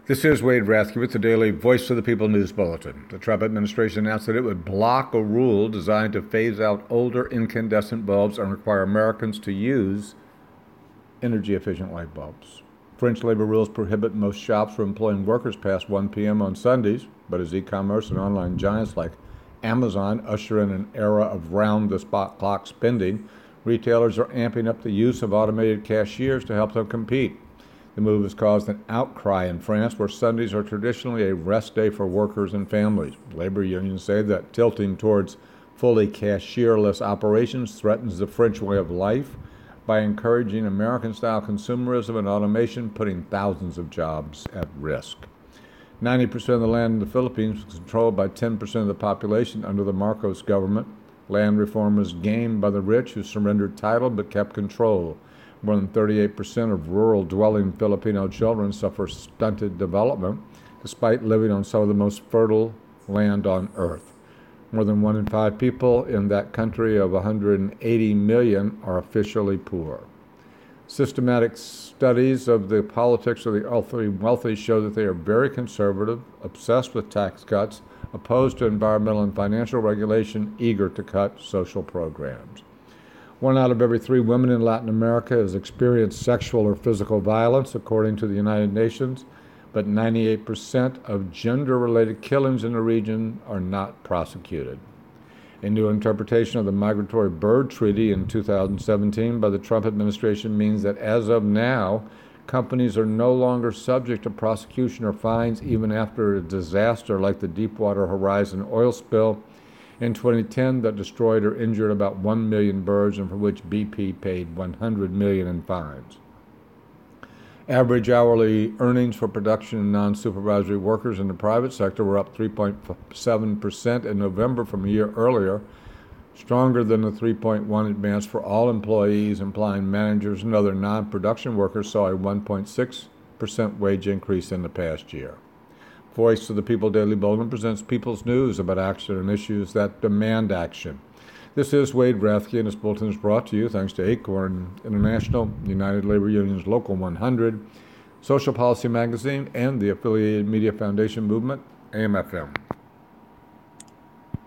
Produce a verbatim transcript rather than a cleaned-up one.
This is Wade Rathke with the daily Voice of the People News Bulletin. The Trump administration announced that it would block a rule designed to phase out older incandescent bulbs and require Americans to use energy-efficient light bulbs. French labor rules prohibit most shops from employing workers past one p.m. on Sundays, but as e-commerce and online giants like Amazon usher in an era of round-the-clock spending, retailers are amping up the use of automated cashiers to help them compete. The move has caused an outcry in France, where Sundays are traditionally a rest day for workers and families. Labor unions say that tilting towards fully cashierless operations threatens the French way of life by encouraging American-style consumerism and automation, putting thousands of jobs at risk. ninety percent of the land in the Philippines is controlled by ten percent of the population under the Marcos government. Land reform was gained by the rich, who surrendered title but kept control. More than thirty-eight percent of rural-dwelling Filipino children suffer stunted development, despite living on some of the most fertile land on earth. More than one in five people in that country of one hundred eighty million are officially poor. Systematic studies of the politics of the wealthy show that they are very conservative, obsessed with tax cuts, opposed to environmental and financial regulation, eager to cut social programs. One out of every three women in Latin America has experienced sexual or physical violence, according to the United Nations, but ninety-eight percent of gender-related killings in the region are not prosecuted. A new interpretation of the Migratory Bird Treaty in two thousand seventeen by the Trump administration means that as of now, companies are no longer subject to prosecution or fines even after a disaster like the Deepwater Horizon oil spill in twenty ten that destroyed or injured about one million birds and for which B P paid one hundred million dollars in fines. Average hourly earnings for production and non-supervisory workers in the private sector were up three point seven percent in November from a year earlier, stronger than the three point one percent advance for all employees, implying managers and other non-production workers saw a one point six percent wage increase in the past year. Voice of the People Daily Bulletin presents People's News about action and issues that demand action. This is Wade Rathke, and this bulletin is brought to you thanks to Acorn International, United Labor Union's Local one hundred, Social Policy Magazine, and the affiliated Media Foundation Movement, A M F M.